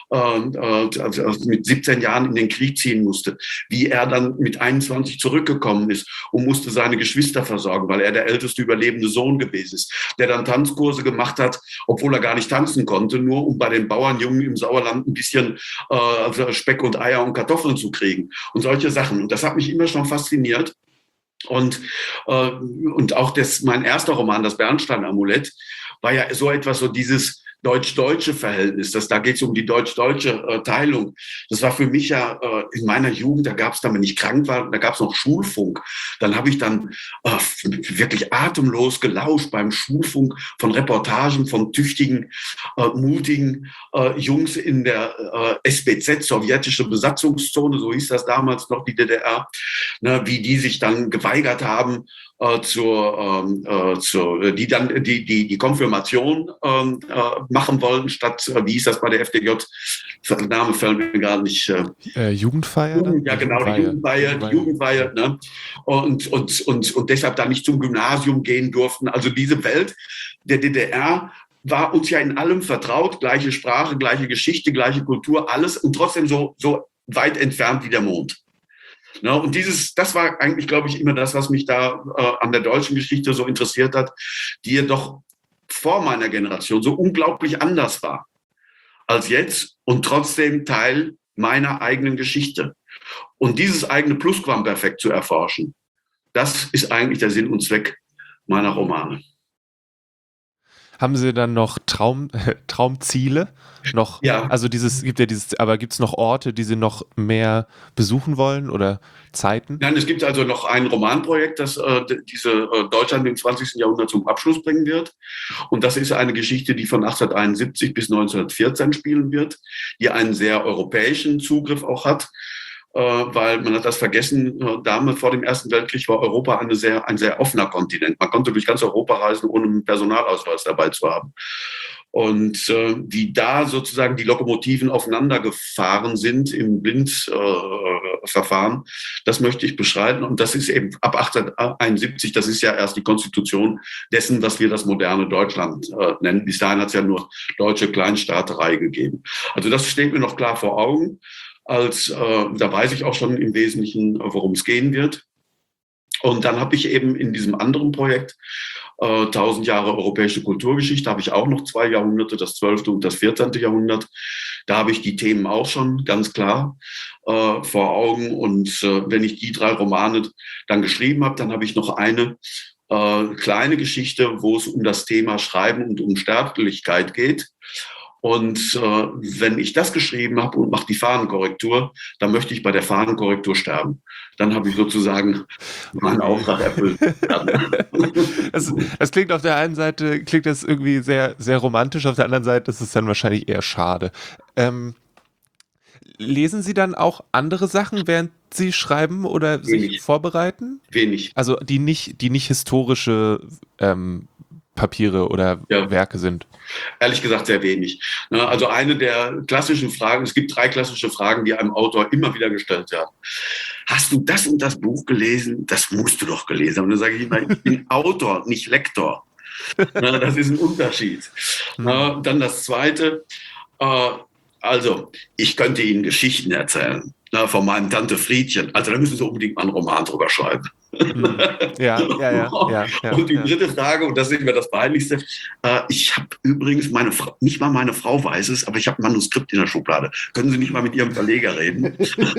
mit 17 Jahren in den Krieg ziehen musste, wie er dann mit 21 zurückgekommen ist und musste seine Geschwister versorgen, weil er der älteste überlebende Sohn gewesen ist, der dann Tanzkurse gemacht hat, obwohl er gar nicht tanzen konnte, nur um bei den Bauernjungen im Sauerland ein bisschen Speck und Eier und Kartoffeln zu kriegen und solche Sachen. Und das hat mich immer schon fasziniert. Und auch mein erster Roman, das Bernstein-Amulett, war ja so etwas, so dieses deutsch-deutsche Verhältnis. Da geht es um die deutsch-deutsche Teilung. Das war für mich ja in meiner Jugend, da gab es dann, wenn ich krank war, da gab es noch Schulfunk. Dann habe ich dann wirklich atemlos gelauscht beim Schulfunk von Reportagen von tüchtigen, mutigen Jungs in der SBZ, sowjetische Besatzungszone, so hieß das damals noch, die DDR, wie die sich dann geweigert haben, die dann die Konfirmation machen wollten, statt, wie hieß das bei der FDJ? Der Name fällt mir gar nicht. Jugendfeier? Ja, genau, die Jugendweihe. Ne? Und deshalb da nicht zum Gymnasium gehen durften. Also diese Welt der DDR war uns ja in allem vertraut, gleiche Sprache, gleiche Geschichte, gleiche Kultur, alles und trotzdem so weit entfernt wie der Mond. Ne? Und das war eigentlich, glaube ich, immer das, was mich da an der deutschen Geschichte so interessiert hat, die ja doch vor meiner Generation so unglaublich anders war als jetzt und trotzdem Teil meiner eigenen Geschichte. Und dieses eigene Plusquamperfekt zu erforschen, das ist eigentlich der Sinn und Zweck meiner Romane. Haben Sie dann noch Traumziele? Ja. Also aber gibt es noch Orte, die Sie noch mehr besuchen wollen oder Zeiten? Nein, es gibt also noch ein Romanprojekt, das Deutschland im 20. Jahrhundert zum Abschluss bringen wird. Und das ist eine Geschichte, die von 1871 bis 1914 spielen wird, die einen sehr europäischen Zugriff auch hat. Weil man hat das vergessen, damals vor dem Ersten Weltkrieg war Europa ein sehr offener Kontinent. Man konnte durch ganz Europa reisen, ohne einen Personalausweis dabei zu haben. Und wie da sozusagen die Lokomotiven aufeinander gefahren sind im Blindverfahren, das möchte ich beschreiben. Und das ist eben ab 1871, das ist ja erst die Konstitution dessen, was wir das moderne Deutschland nennen. Bis dahin hat es ja nur deutsche Kleinstaaterei gegeben. Also das steht mir noch klar vor Augen. Da weiß ich auch schon im Wesentlichen, worum es gehen wird. Und dann habe ich eben in diesem anderen Projekt 1000 Jahre europäische Kulturgeschichte, habe ich auch noch 2 Jahrhunderte, das 12. und das 14. Jahrhundert. Da habe ich die Themen auch schon ganz klar vor Augen. Und wenn ich die 3 Romane dann geschrieben habe, dann habe ich noch eine kleine Geschichte, wo es um das Thema Schreiben und um Sterblichkeit geht. Und wenn ich das geschrieben habe und mache die Fahnenkorrektur, dann möchte ich bei der Fahnenkorrektur sterben. Dann habe ich sozusagen meinen Auftrag erfüllt. Das klingt auf der einen Seite das irgendwie sehr, sehr romantisch, auf der anderen Seite ist es dann wahrscheinlich eher schade. Lesen Sie dann auch andere Sachen, während Sie schreiben oder sich vorbereiten? Wenig. Also die nicht historische Papiere oder Werke sind? Ehrlich gesagt sehr wenig. Also eine der klassischen Fragen, es gibt 3 klassische Fragen, die einem Autor immer wieder gestellt werden. Hast du das und das Buch gelesen? Das musst du doch gelesen haben. Und dann sage ich immer, ich bin Autor, nicht Lektor. Das ist ein Unterschied. Dann das Zweite, also ich könnte Ihnen Geschichten erzählen von meinem Tante Friedchen. Also da müssen Sie unbedingt mal einen Roman drüber schreiben. Ja. Und die dritte Frage, und das ist immer das Peinlichste, ich habe übrigens nicht mal meine Frau weiß es, aber ich habe ein Manuskript in der Schublade. Können Sie nicht mal mit Ihrem Verleger reden?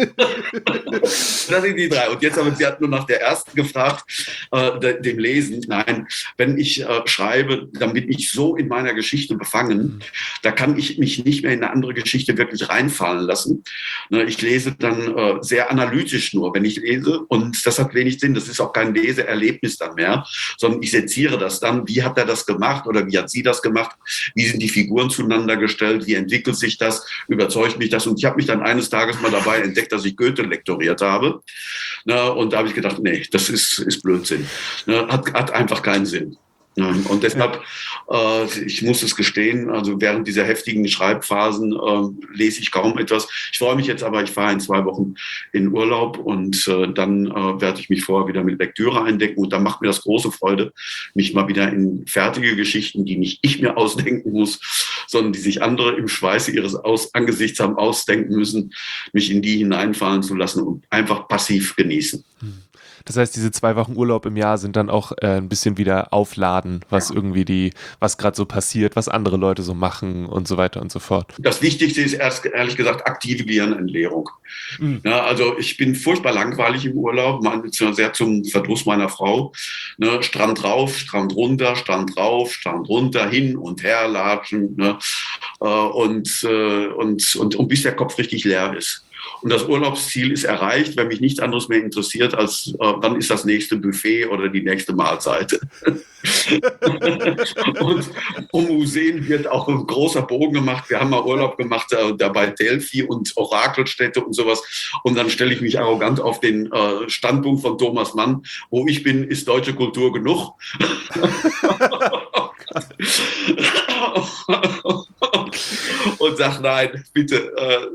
Das sind die 3. Und jetzt haben Sie nur nach der ersten gefragt, dem Lesen. Nein, wenn ich schreibe, dann bin ich so in meiner Geschichte befangen, da kann ich mich nicht mehr in eine andere Geschichte wirklich reinfallen lassen. Ich lese dann sehr analytisch nur, wenn ich lese, und das hat wenig Sinn. Das ist auch kein Leseerlebnis dann mehr, sondern ich seziere das dann. Wie hat er das gemacht oder wie hat sie das gemacht? Wie sind die Figuren zueinander gestellt? Wie entwickelt sich das? Überzeugt mich das? Und ich habe mich dann eines Tages mal dabei entdeckt, dass ich Goethe lektoriert habe. Und da habe ich gedacht, nee, das ist Blödsinn. Hat einfach keinen Sinn. Und deshalb, ich muss es gestehen, also während dieser heftigen Schreibphasen lese ich kaum etwas. Ich freue mich jetzt aber, ich fahre in 2 Wochen in Urlaub und dann werde ich mich vorher wieder mit Lektüre eindecken und dann macht mir das große Freude, mich mal wieder in fertige Geschichten, die nicht ich mir ausdenken muss, sondern die sich andere im Schweiße ihres Angesichts haben ausdenken müssen, mich in die hineinfallen zu lassen und einfach passiv genießen. Das heißt, diese 2 Wochen Urlaub im Jahr sind dann auch ein bisschen wieder aufladen, was was gerade so passiert, was andere Leute so machen und so weiter und so fort. Das Wichtigste ist ehrlich gesagt aktive Gehirnentleerung. Also ich bin furchtbar langweilig im Urlaub, sehr zum Verdruss meiner Frau. Strand rauf, Strand runter, Strand rauf, Strand runter, hin und her latschen. Und bis der Kopf richtig leer ist. Und das Urlaubsziel ist erreicht, wenn mich nichts anderes mehr interessiert, als wann ist das nächste Buffet oder die nächste Mahlzeit. Und um Museen wird auch ein großer Bogen gemacht. Wir haben mal Urlaub gemacht bei Delphi und Orakelstädte und sowas. Und dann stelle ich mich arrogant auf den Standpunkt von Thomas Mann. Wo ich bin, ist deutsche Kultur genug. Und sage, nein, bitte,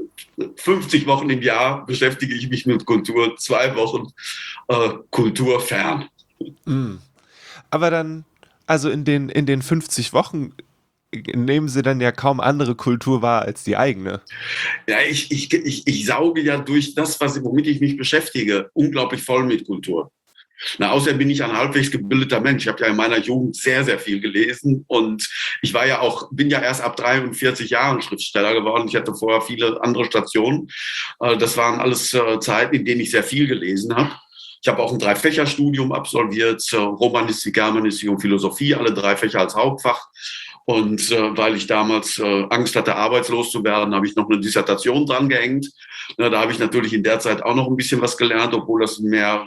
50 Wochen im Jahr beschäftige ich mich mit Kultur, 2 Wochen Kultur fern. Mm. Aber dann, also in den 50 Wochen nehmen Sie dann ja kaum andere Kultur wahr als die eigene. Ja, ich sauge ja durch das, womit ich mich beschäftige, unglaublich voll mit Kultur. Na, außerdem bin ich ein halbwegs gebildeter Mensch. Ich habe ja in meiner Jugend sehr, sehr viel gelesen und bin ja erst ab 43 Jahren Schriftsteller geworden. Ich hatte vorher viele andere Stationen. Das waren alles Zeiten, in denen ich sehr viel gelesen habe. Ich habe auch ein 3-Fächer-Studium absolviert, Romanistik, Germanistik und Philosophie, alle 3 Fächer als Hauptfach. Und weil ich damals Angst hatte, arbeitslos zu werden, habe ich noch eine Dissertation dran gehängt. Da habe ich natürlich in der Zeit auch noch ein bisschen was gelernt, obwohl das mehr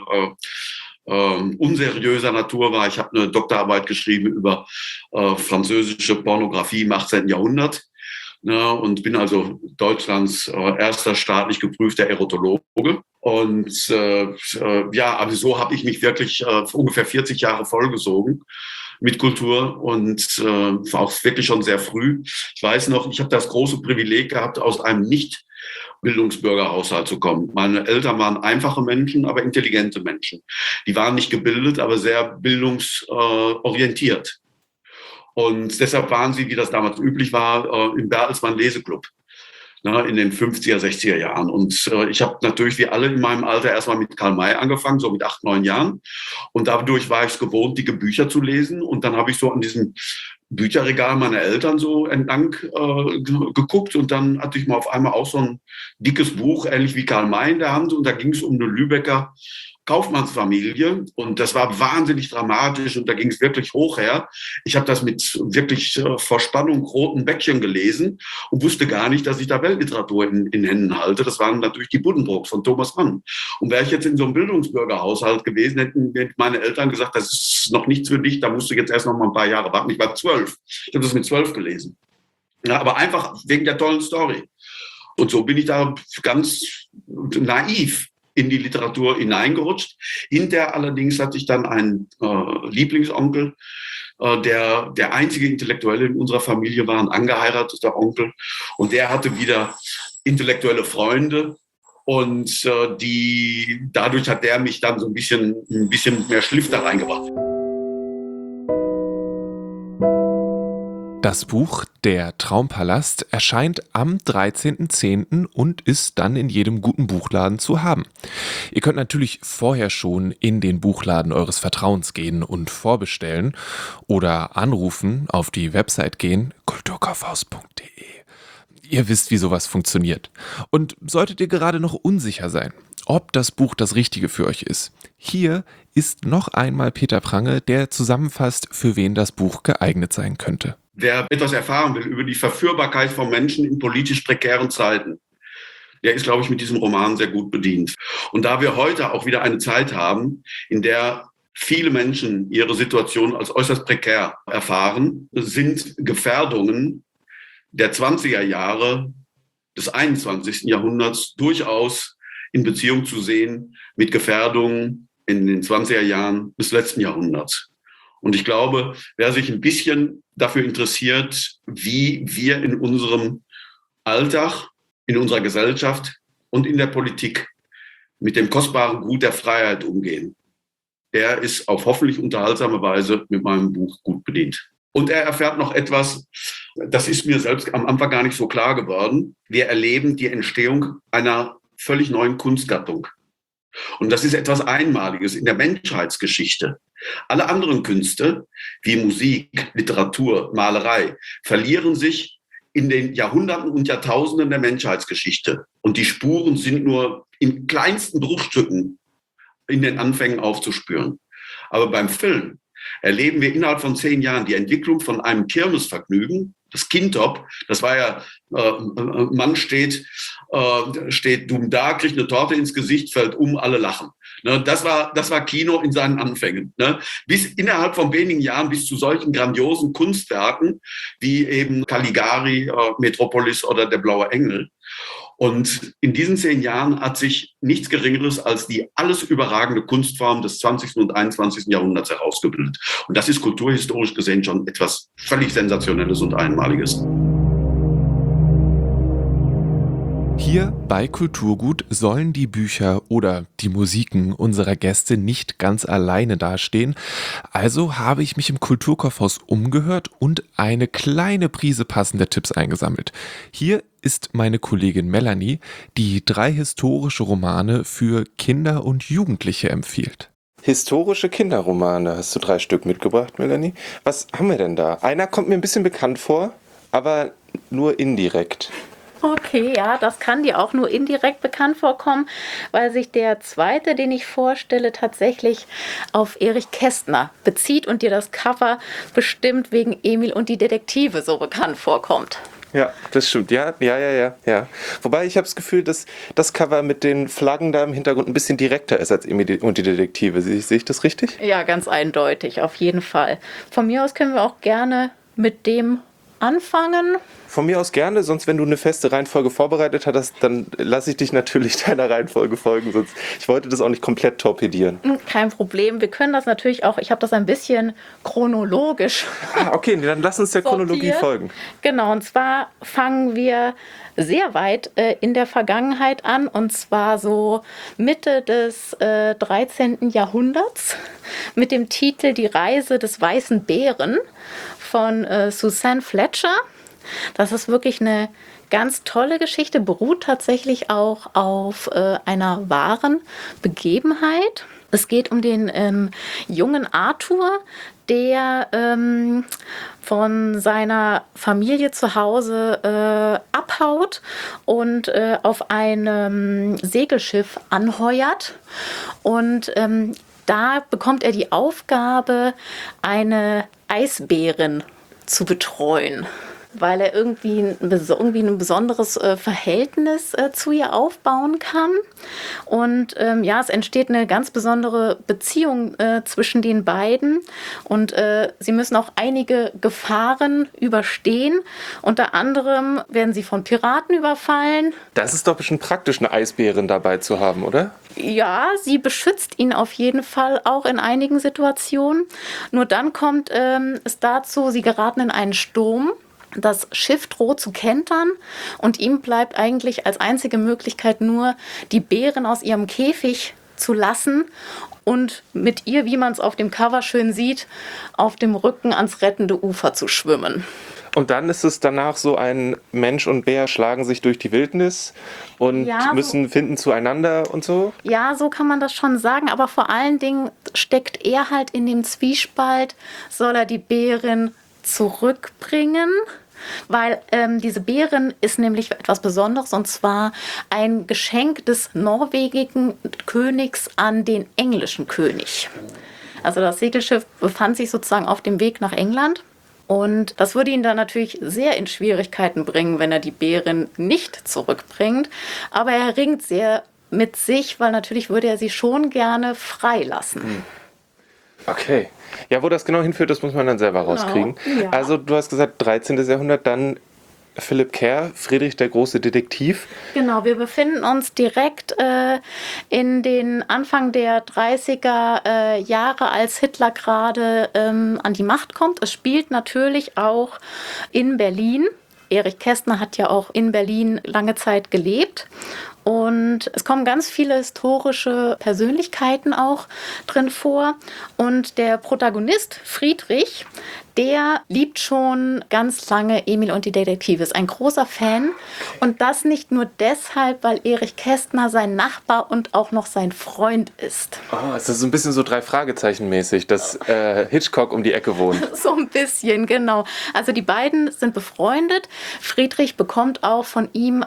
unseriöser Natur war. Ich habe eine Doktorarbeit geschrieben über französische Pornografie im 18. Jahrhundert. Und bin also Deutschlands erster staatlich geprüfter Erotologe. Und also so habe ich mich wirklich ungefähr 40 Jahre vollgesogen mit Kultur und auch wirklich schon sehr früh. Ich weiß noch, ich habe das große Privileg gehabt, aus einem Nicht-Bildungsbürgerhaushalt zu kommen. Meine Eltern waren einfache Menschen, aber intelligente Menschen. Die waren nicht gebildet, aber sehr bildungsorientiert. Und deshalb waren sie, wie das damals üblich war, im Bertelsmann Leseklub in den 50er, 60er Jahren. Und ich habe natürlich wie alle in meinem Alter erstmal mit Karl May angefangen, so mit 8, 9 Jahren. Und dadurch war ich es gewohnt, dicke Bücher zu lesen. Und dann habe ich so an diesem Bücherregal meiner Eltern so entlang geguckt. Und dann hatte ich mal auf einmal auch so ein dickes Buch, ähnlich wie Karl May in der Hand. Und da ging es um eine Lübecker Kaufmannsfamilie und das war wahnsinnig dramatisch und da ging es wirklich hoch her. Ich habe das mit wirklich vor Spannung roten Bäckchen gelesen und wusste gar nicht, dass ich da Weltliteratur in Händen halte. Das waren natürlich die Buddenbrooks von Thomas Mann. Und wäre ich jetzt in so einem Bildungsbürgerhaushalt gewesen, hätten meine Eltern gesagt, das ist noch nichts für dich, da musst du jetzt erst noch mal ein paar Jahre warten. Ich war 12. Ich habe das mit 12 gelesen. Ja, aber einfach wegen der tollen Story. Und so bin ich da ganz naiv in die Literatur hineingerutscht. Hinterher allerdings hatte ich dann einen Lieblingsonkel, der einzige Intellektuelle in unserer Familie war, ein angeheirateter Onkel. Und der hatte wieder intellektuelle Freunde. Und dadurch hat der mich dann so ein bisschen mehr Schliff da reingebracht. Das Buch Der Traumpalast erscheint am 13.10. und ist dann in jedem guten Buchladen zu haben. Ihr könnt natürlich vorher schon in den Buchladen eures Vertrauens gehen und vorbestellen oder anrufen, auf die Website gehen, kulturkaufhaus.de. Ihr wisst, wie sowas funktioniert. Und solltet ihr gerade noch unsicher sein, ob das Buch das Richtige für euch ist, hier ist noch einmal Peter Prange, der zusammenfasst, für wen das Buch geeignet sein könnte. Wer etwas erfahren will über die Verführbarkeit von Menschen in politisch prekären Zeiten, der ist, glaube ich, mit diesem Roman sehr gut bedient. Und da wir heute auch wieder eine Zeit haben, in der viele Menschen ihre Situation als äußerst prekär erfahren, sind Gefährdungen der 20er Jahre des 21. Jahrhunderts durchaus in Beziehung zu sehen mit Gefährdungen in den 20er Jahren des letzten Jahrhunderts. Und ich glaube, wer sich ein bisschen dafür interessiert, wie wir in unserem Alltag, in unserer Gesellschaft und in der Politik mit dem kostbaren Gut der Freiheit umgehen, der ist auf hoffentlich unterhaltsame Weise mit meinem Buch gut bedient. Und er erfährt noch etwas, das ist mir selbst am Anfang gar nicht so klar geworden. Wir erleben die Entstehung einer völlig neuen Kunstgattung. Und das ist etwas Einmaliges in der Menschheitsgeschichte. Alle anderen Künste, wie Musik, Literatur, Malerei, verlieren sich in den Jahrhunderten und Jahrtausenden der Menschheitsgeschichte. Und die Spuren sind nur in kleinsten Bruchstücken in den Anfängen aufzuspüren. Aber beim Film erleben wir innerhalb von 10 Jahren die Entwicklung von einem Kirmesvergnügen, das Kindtop, das war ja, Mann steht dumm da, kriegt eine Torte ins Gesicht, fällt um, alle lachen. Ne, das war Kino in seinen Anfängen. Ne? Bis innerhalb von wenigen Jahren bis zu solchen grandiosen Kunstwerken wie eben Caligari, Metropolis oder Der blaue Engel. Und in diesen 10 Jahren hat sich nichts Geringeres als die alles überragende Kunstform des 20. und 21. Jahrhunderts herausgebildet. Und das ist kulturhistorisch gesehen schon etwas völlig Sensationelles und Einmaliges. Hier bei Kulturgut sollen die Bücher oder die Musiken unserer Gäste nicht ganz alleine dastehen. Also habe ich mich im Kulturkaufhaus umgehört und eine kleine Prise passender Tipps eingesammelt. Hier ist meine Kollegin Melanie, die 3 historische Romane für Kinder und Jugendliche empfiehlt. Historische Kinderromane hast du 3 Stück mitgebracht, Melanie. Was haben wir denn da? Einer kommt mir ein bisschen bekannt vor, aber nur indirekt. Okay, ja, das kann dir auch nur indirekt bekannt vorkommen, weil sich der zweite, den ich vorstelle, tatsächlich auf Erich Kästner bezieht und dir das Cover bestimmt wegen Emil und die Detektive so bekannt vorkommt. Ja, das stimmt. Ja. Wobei ich habe das Gefühl, dass das Cover mit den Flaggen da im Hintergrund ein bisschen direkter ist als Emil und die Detektive. Sehe ich das richtig? Ja, ganz eindeutig, auf jeden Fall. Von mir aus können wir auch gerne mit dem anfangen. Von mir aus gerne, sonst wenn du eine feste Reihenfolge vorbereitet hattest, dann lasse ich dich natürlich deiner Reihenfolge folgen, sonst ich wollte das auch nicht komplett torpedieren. Kein Problem, wir können das natürlich auch, ich habe das ein bisschen chronologisch Okay, dann lass uns der Chronologie sortiert. folgen. Genau, und zwar fangen wir sehr weit in der Vergangenheit an, und zwar so Mitte des 13. Jahrhunderts mit dem Titel Die Reise des Weißen Bären von Suzanne Fletcher. Das ist wirklich eine ganz tolle Geschichte, beruht tatsächlich auch auf einer wahren Begebenheit. Es geht um den jungen Arthur, der von seiner Familie zu Hause abhaut und auf einem Segelschiff anheuert. Und da bekommt er die Aufgabe, eine Eisbärin zu betreuen, weil er irgendwie ein besonderes Verhältnis zu ihr aufbauen kann. Und es entsteht eine ganz besondere Beziehung zwischen den beiden. Und sie müssen auch einige Gefahren überstehen. Unter anderem werden sie von Piraten überfallen. Das ist doch bestimmt praktisch, eine Eisbärin dabei zu haben, oder? Ja, sie beschützt ihn auf jeden Fall auch in einigen Situationen. Nur dann kommt es dazu, sie geraten in einen Sturm. Das Schiff droht zu kentern und ihm bleibt eigentlich als einzige Möglichkeit nur, die Bären aus ihrem Käfig zu lassen und mit ihr, wie man es auf dem Cover schön sieht, auf dem Rücken ans rettende Ufer zu schwimmen. Und dann ist es danach so, ein Mensch und Bär schlagen sich durch die Wildnis und müssen finden zueinander und so? Ja, so kann man das schon sagen, aber vor allen Dingen steckt er halt in dem Zwiespalt, soll er die Bärin zurückbringen? Weil diese Bärin ist nämlich etwas Besonderes, und zwar ein Geschenk des norwegischen Königs an den englischen König. Also das Segelschiff befand sich sozusagen auf dem Weg nach England. Und das würde ihn dann natürlich sehr in Schwierigkeiten bringen, wenn er die Bärin nicht zurückbringt. Aber er ringt sehr mit sich, weil natürlich würde er sie schon gerne freilassen. Okay. Ja, wo das genau hinführt, das muss man dann selber rauskriegen. Ja. Also du hast gesagt 13. Jahrhundert, dann Philipp Kerr, Friedrich der große Detektiv. Genau, wir befinden uns direkt in den Anfang der 30er Jahre, als Hitler gerade an die Macht kommt. Es spielt natürlich auch in Berlin. Erich Kästner hat ja auch in Berlin lange Zeit gelebt. Und es kommen ganz viele historische Persönlichkeiten auch drin vor. Und der Protagonist, Friedrich, der liebt schon ganz lange Emil und die Detektive, ist ein großer Fan. Und das nicht nur deshalb, weil Erich Kästner sein Nachbar und auch noch sein Freund ist. Oh, es ist so ein bisschen so 3 Fragezeichen mäßig, dass Hitchcock um die Ecke wohnt. So ein bisschen, genau. Also die beiden sind befreundet. Friedrich bekommt auch von ihm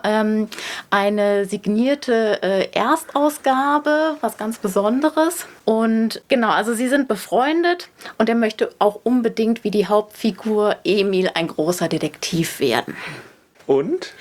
eine signierte Erstausgabe, was ganz Besonderes. Und genau, also sie sind befreundet und er möchte auch unbedingt wie die Hauptfigur Emil ein großer Detektiv werden. Und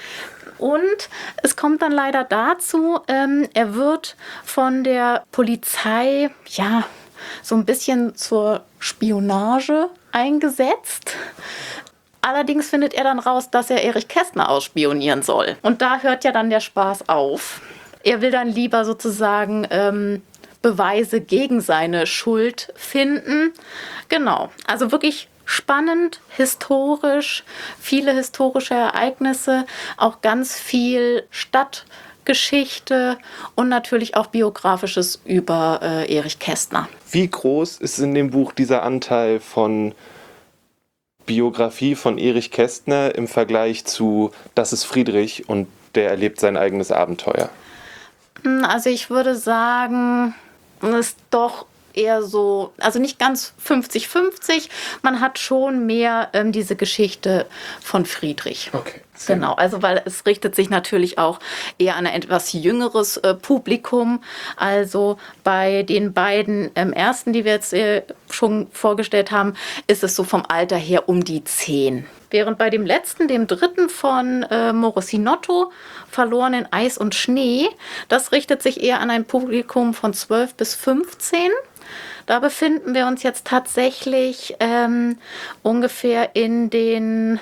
Es kommt dann leider dazu, er wird von der Polizei, so ein bisschen zur Spionage eingesetzt. Allerdings findet er dann raus, dass er Erich Kästner ausspionieren soll. Und da hört ja dann der Spaß auf. Er will dann lieber sozusagen Beweise gegen seine Schuld finden. Genau, also wirklich spannend, historisch, viele historische Ereignisse, auch ganz viel Stadtgeschichte und natürlich auch Biografisches über Erich Kästner. Wie groß ist in dem Buch dieser Anteil von Biografie von Erich Kästner im Vergleich zu Das ist Friedrich und der erlebt sein eigenes Abenteuer? Also ich würde sagen, es ist doch eher so, also nicht ganz 50-50. Man hat schon mehr diese Geschichte von Friedrich. Okay. Genau, also weil es richtet sich natürlich auch eher an ein etwas jüngeres Publikum. Also bei den beiden ersten, die wir jetzt schon vorgestellt haben, ist es so vom Alter her um die 10. Während bei dem letzten, dem dritten von Morosinotto, Verloren in Eis und Schnee, das richtet sich eher an ein Publikum von 12 bis 15. Da befinden wir uns jetzt tatsächlich ungefähr in den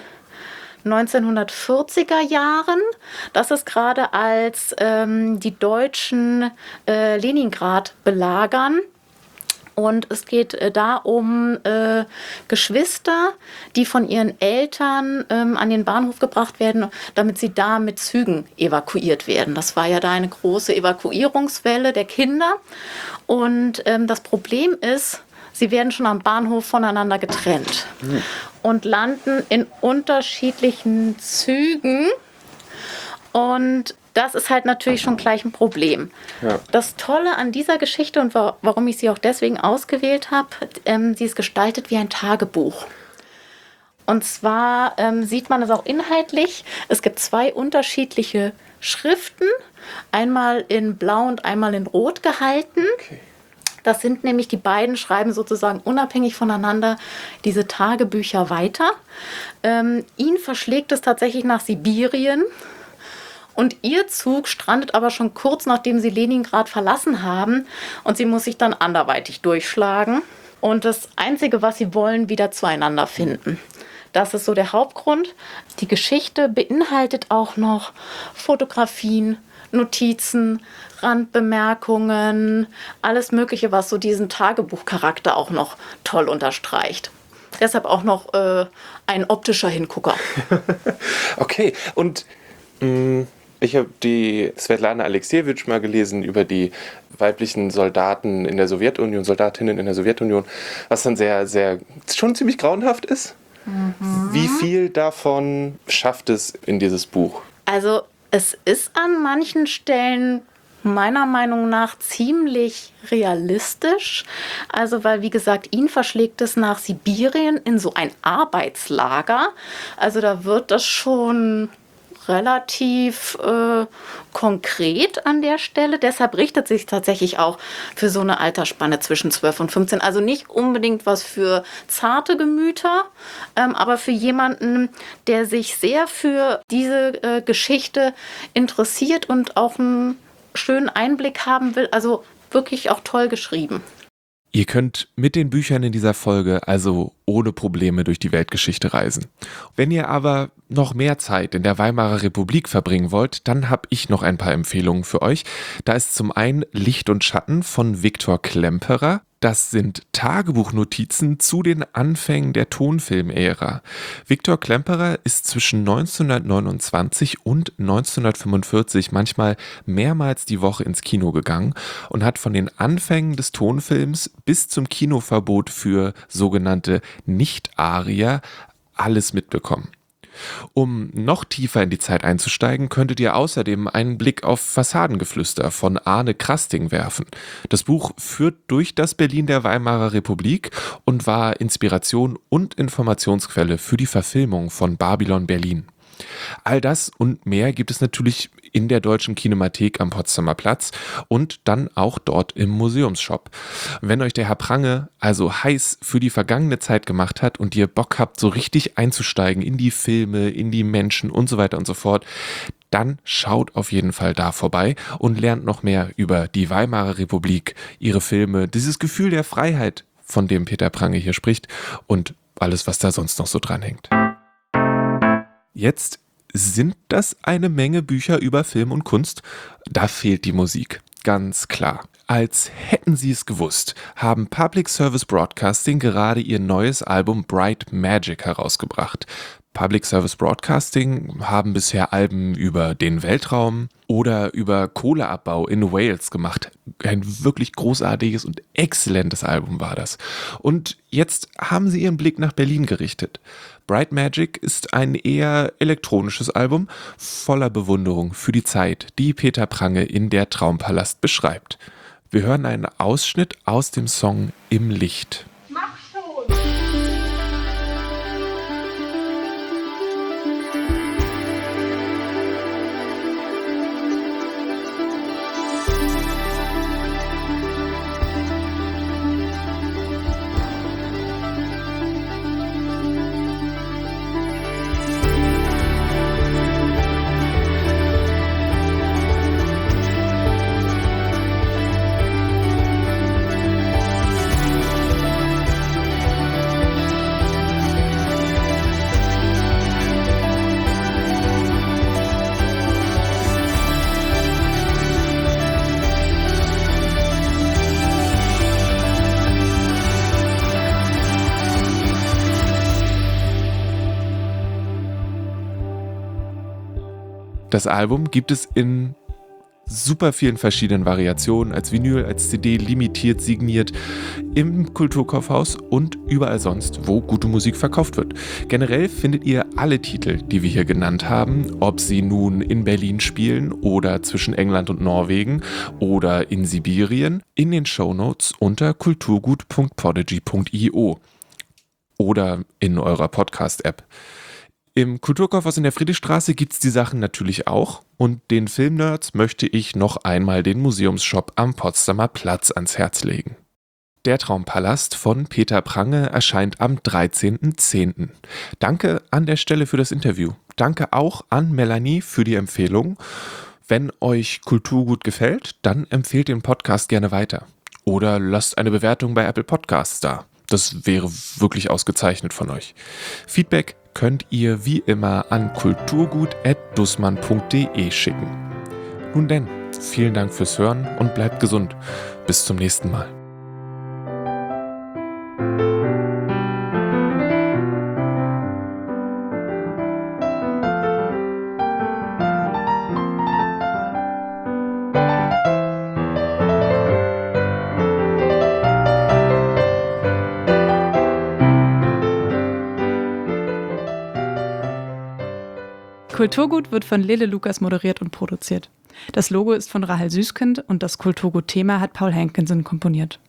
1940er Jahren. Das ist gerade als die Deutschen Leningrad belagern. Und es geht da um Geschwister, die von ihren Eltern an den Bahnhof gebracht werden, damit sie da mit Zügen evakuiert werden. Das war ja da eine große Evakuierungswelle der Kinder. Und das Problem ist, sie werden schon am Bahnhof voneinander getrennt und landen in unterschiedlichen Zügen. Und das ist halt natürlich schon gleich ein Problem. Ja. Das Tolle an dieser Geschichte und warum ich sie auch deswegen ausgewählt habe, sie ist gestaltet wie ein Tagebuch. Und zwar sieht man es auch inhaltlich. Es gibt 2 unterschiedliche Schriften, einmal in Blau und einmal in Rot gehalten. Okay. Das sind nämlich, die beiden schreiben sozusagen unabhängig voneinander diese Tagebücher weiter. Ihn verschlägt es tatsächlich nach Sibirien. Und ihr Zug strandet aber schon kurz, nachdem sie Leningrad verlassen haben. Und sie muss sich dann anderweitig durchschlagen. Und das Einzige, was sie wollen, wieder zueinander finden. Das ist so der Hauptgrund. Die Geschichte beinhaltet auch noch Fotografien, Notizen, Randbemerkungen, alles Mögliche, was so diesen Tagebuchcharakter auch noch toll unterstreicht. Deshalb auch noch ein optischer Hingucker. Okay, und ich habe die Svetlana Alexiejewitsch mal gelesen über die weiblichen Soldaten in der Sowjetunion, Soldatinnen in der Sowjetunion, was dann sehr, schon ziemlich grauenhaft ist. Mhm. Wie viel davon schafft es in dieses Buch? Also es ist an manchen Stellen meiner Meinung nach ziemlich realistisch. Also weil, wie gesagt, ihn verschlägt es nach Sibirien in so ein Arbeitslager. Also da wird das schon relativ konkret an der Stelle. Deshalb richtet sich tatsächlich auch für so eine Altersspanne zwischen 12 und 15. Also nicht unbedingt was für zarte Gemüter, aber für jemanden, der sich sehr für diese Geschichte interessiert und auch einen schönen Einblick haben will. Also wirklich auch toll geschrieben. Ihr könnt mit den Büchern in dieser Folge also ohne Probleme durch die Weltgeschichte reisen. Wenn ihr aber noch mehr Zeit in der Weimarer Republik verbringen wollt, dann habe ich noch ein paar Empfehlungen für euch. Da ist zum einen Licht und Schatten von Viktor Klemperer. Das sind Tagebuchnotizen zu den Anfängen der Tonfilmära. Viktor Klemperer ist zwischen 1929 und 1945 manchmal mehrmals die Woche ins Kino gegangen und hat von den Anfängen des Tonfilms bis zum Kinoverbot für sogenannte Nicht-Arier alles mitbekommen. Um noch tiefer in die Zeit einzusteigen, könntet ihr außerdem einen Blick auf Fassadengeflüster von Arne Krasting werfen. Das Buch führt durch das Berlin der Weimarer Republik und war Inspiration und Informationsquelle für die Verfilmung von Babylon Berlin. All das und mehr gibt es natürlich in der Deutschen Kinemathek am Potsdamer Platz und dann auch dort im Museumsshop. Wenn euch der Herr Prange also heiß für die vergangene Zeit gemacht hat und ihr Bock habt, so richtig einzusteigen in die Filme, in die Menschen und so weiter und so fort, dann schaut auf jeden Fall da vorbei und lernt noch mehr über die Weimarer Republik, ihre Filme, dieses Gefühl der Freiheit, von dem Peter Prange hier spricht und alles, was da sonst noch so dran hängt. Jetzt sind das eine Menge Bücher über Film und Kunst. Da fehlt die Musik, ganz klar. Als hätten Sie es gewusst, haben Public Service Broadcasting gerade ihr neues Album Bright Magic herausgebracht. Public Service Broadcasting haben bisher Alben über den Weltraum oder über Kohleabbau in Wales gemacht. Ein wirklich großartiges und exzellentes Album war das. Und jetzt haben sie ihren Blick nach Berlin gerichtet. Bright Magic ist ein eher elektronisches Album voller Bewunderung für die Zeit, die Peter Prange in Der Traumpalast beschreibt. Wir hören einen Ausschnitt aus dem Song Im Licht. Mach schon! Das Album gibt es in super vielen verschiedenen Variationen, als Vinyl, als CD, limitiert, signiert, im Kulturkaufhaus und überall sonst, wo gute Musik verkauft wird. Generell findet ihr alle Titel, die wir hier genannt haben, ob sie nun in Berlin spielen oder zwischen England und Norwegen oder in Sibirien, in den Shownotes unter kulturgut.podigy.io oder in eurer Podcast-App. Im Kulturkaufhaus in der Friedrichstraße gibt es die Sachen natürlich auch und den Filmnerds möchte ich noch einmal den Museumsshop am Potsdamer Platz ans Herz legen. Der Traumpalast von Peter Prange erscheint am 13.10. Danke an der Stelle für das Interview. Danke auch an Melanie für die Empfehlung. Wenn euch Kulturgut gefällt, dann empfehlt den Podcast gerne weiter. Oder lasst eine Bewertung bei Apple Podcasts da. Das wäre wirklich ausgezeichnet von euch. Feedback könnt ihr wie immer an kulturgut@dussmann.de schicken. Nun denn, vielen Dank fürs Hören und bleibt gesund. Bis zum nächsten Mal. Kulturgut wird von Lele Lukas moderiert und produziert. Das Logo ist von Rahel Süskind und das Kulturgut-Thema hat Paul Hankinson komponiert.